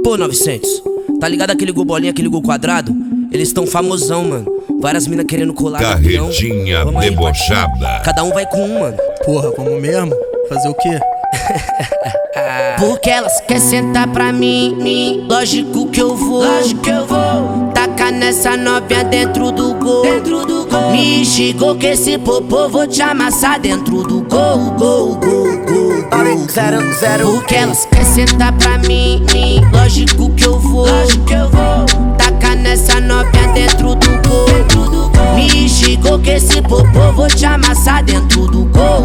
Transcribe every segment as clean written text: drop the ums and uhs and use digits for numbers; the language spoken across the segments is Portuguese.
Pô, 900, tá ligado aquele gol bolinha, aquele gol quadrado? Eles tão famosão, mano. Várias minas querendo colar. Carretinha debochada. Cada um vai com um, mano. Porra, vamos mesmo? Fazer o quê? Porque elas querem sentar pra mim. Lógico que eu vou. Taca nessa novinha dentro do gol. Me xingou que esse popô vou te amassar dentro do gol. Porque elas querem sentar pra mim. Lógico que eu vou. Taca nessa novinha dentro do gol. Me xingou que esse popô vou te amassar dentro do gol.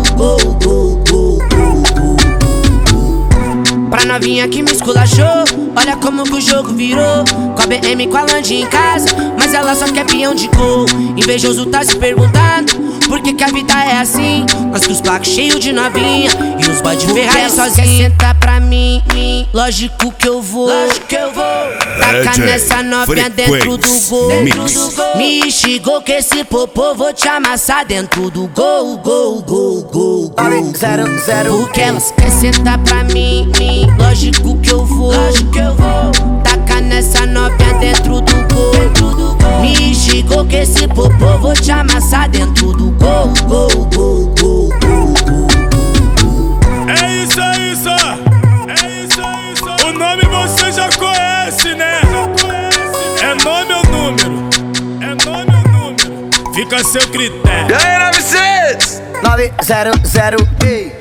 Pra novinha que me esculachou, olha como que o jogo virou. Com a BM com a Land em casa, mas ela só quer peão de gol. Invejoso tá se perguntando por que a vida é assim. Nós com os placos cheios de novinha e os boy de Ferrari sozinho. Quer sentar pra mim, lógico que eu vou. Taca nessa novinha dentro do gol. Me xingou que esse popô vou te amassar dentro do gol. Porque elas querem sentar pra mim, lógico que eu vou. Taca nessa novinha dentro do gol. Me xingou que esse popô vou te amassar dentro do gol. É isso aí, só. O nome você já conhece, né? É nome ou número? Fica a seu critério. E aí, 900? 900, ei.